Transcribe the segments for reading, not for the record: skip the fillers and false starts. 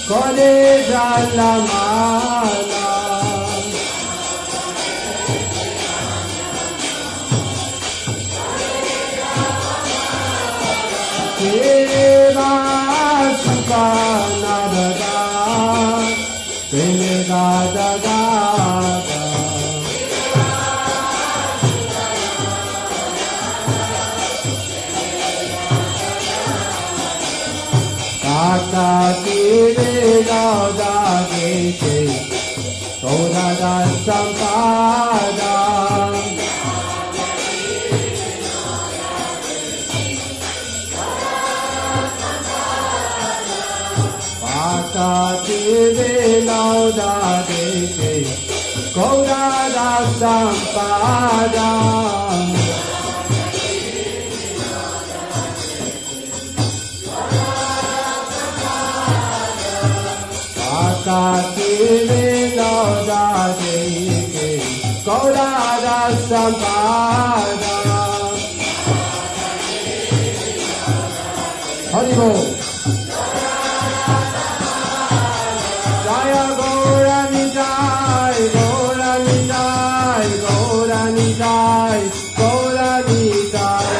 Kone Jalamala Deva Sukha Narada Vineda Daga Tata Kire Gauda Gete Gaurada Sampada Tata Kire Gauda Gete Gaurada Sampada Kire Lauda Deke Gaurada Sampada Haribo Jaya Gaurani Jai Gaurani Jai Gaurani Jai Gaurani Jai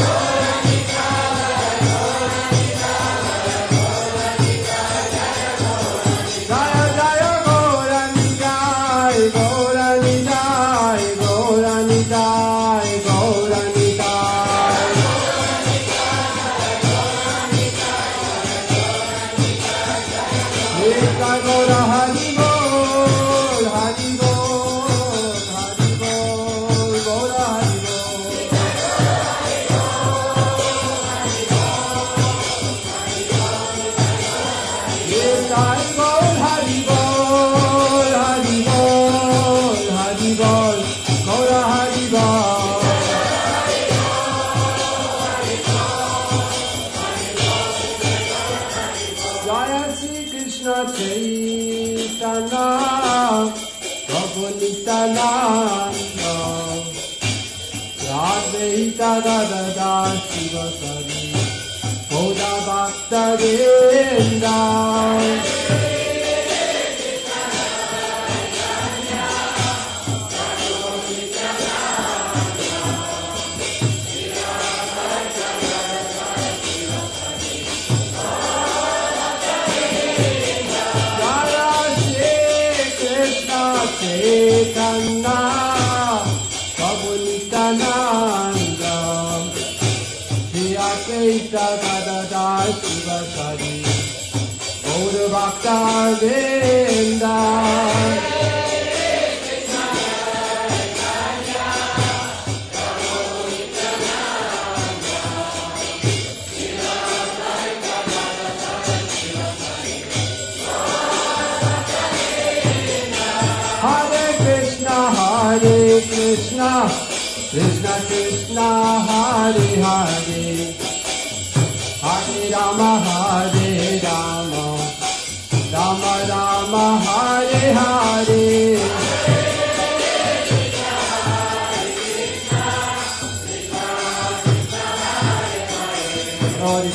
Chaitanya Prabhu Nityananda Radhaita Radha Shiva Sari Goda Bhakta Vrinda Chaitanya Prabhu Nityananda Shri Advaita Gadadhara Shiva Sari Gaura Bhakta Vrinda Hare Krishna, Krishna Krishna, Hare Hare, Hare Rama, Hare Rama, Rama Rama, Hare Hare. Hare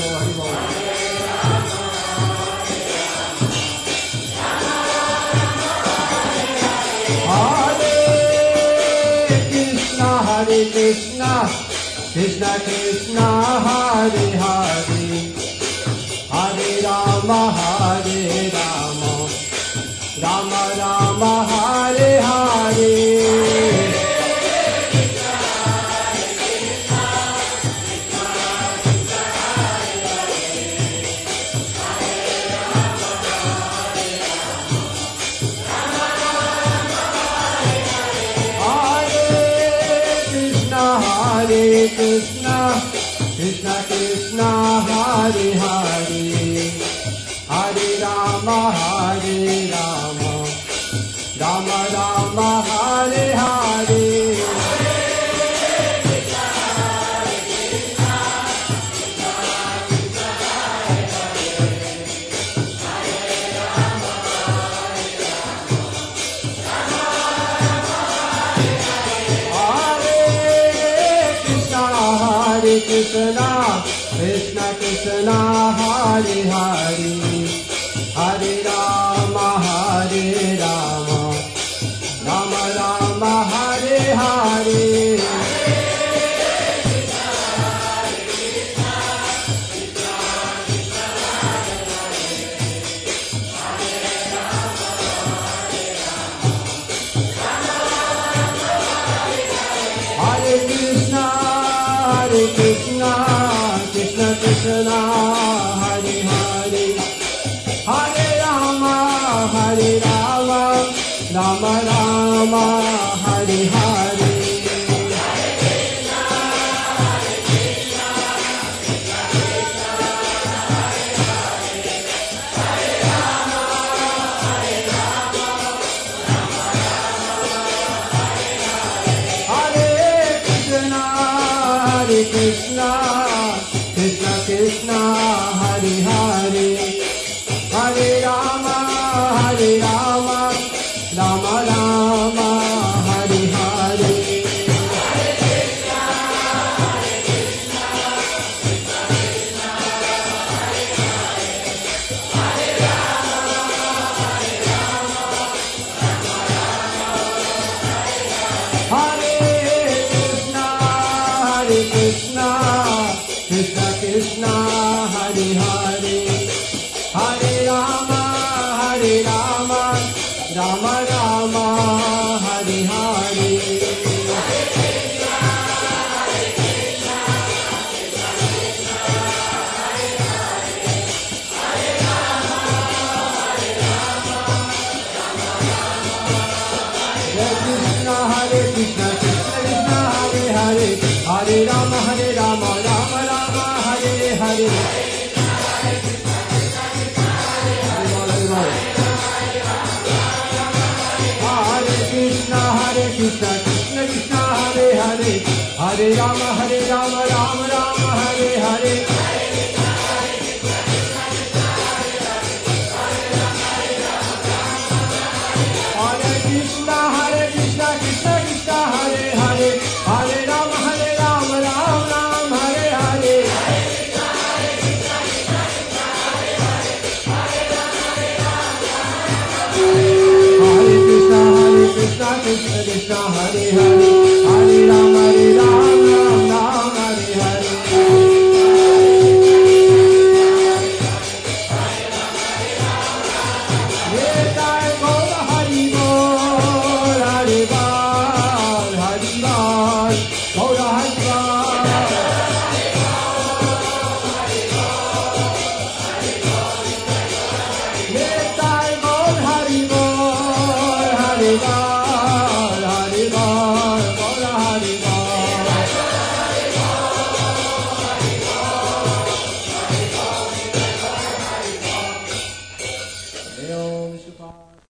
Krishna, Krishna Krishna, Hare Hare, Hare Rama, Hare Rama, Rama Rama, Hare Hare. Hare Krishna, Krishna Krishna, Hare Hare, Hare Rama, Hare Rama, Rama Rama, Hare Hare. Krishna, Krishna Krishna, Hare Hare, Hare Rama, Hare Rama, Rama Rama, Hare Hare. Hare Krishna, Krishna Krishna, Hare Hare, Hare Rama, Rama Rama, Hare Hare. Krishna, Krishna Krishna, Hare Hare, Hare Rama, Rama Rama, Hare Hare. Krishna, Krishna, Hare Hare, Hare Rama, Rama Rama, Hare Hare. Hare Krishna, Krishna Krishna, Hare Hare, Hare Rama, Rama Rama, Hare Hare. Hare Krishna, Krishna Krishna, Hare Hare, Hare Rama, Rama Rama, Hare Hare. Hare Krishna, Krishna Krishna, Hare Hare, Hare Rama, Rama Rama, Hare Hare. Hare Krishna, Krishna Krishna, Hare Hare, Hare Rama, Rama Rama, Hare Hare. Hare